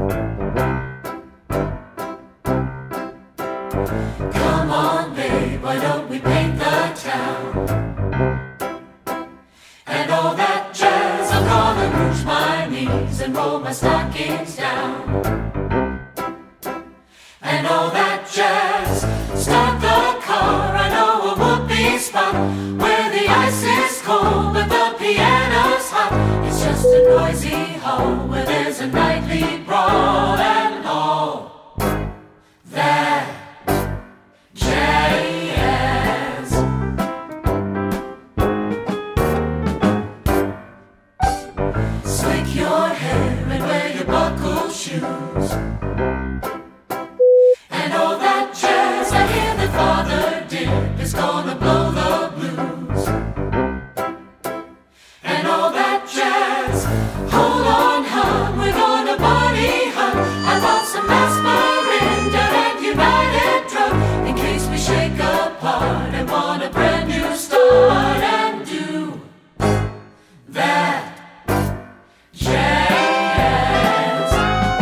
Come on, babe, why don't we paint the town? And all that jazz, I'm gonna rouge my knees and roll my stockings down. And all that jazz, start the car, I know a whoopee spot where the ice is cold but the piano's hot. It's just a noisy hall where there's a nightly brawl and all that jazz. Slick your hair and wear your buckled shoes. And all that jazz, I hear that Father Dip is gonna blow the blues. And all that jazz, hold on, hon, we're gonna party, hun. I bought some aspirin, and United Drug, in case we shake apart and want a brand new start and do that jazz.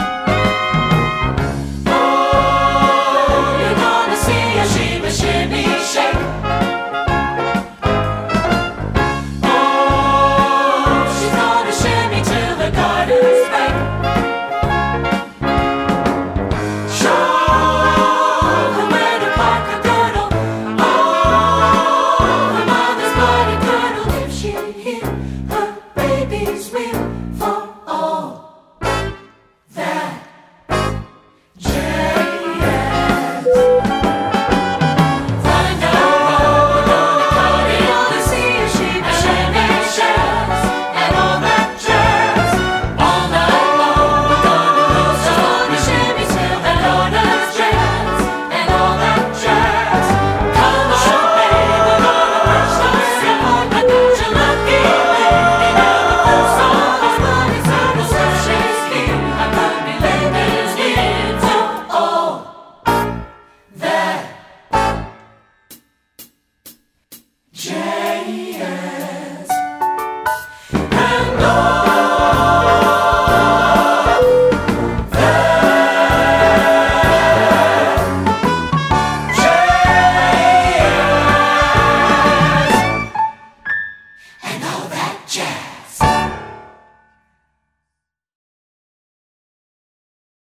Oh, you're gonna see a shimmy, shimmy, shake. Oh, she's gonna shimmy till the garters break. Show her where to park her girdle. Oh, her mother's bloody girdle. If she hear her baby's wheel,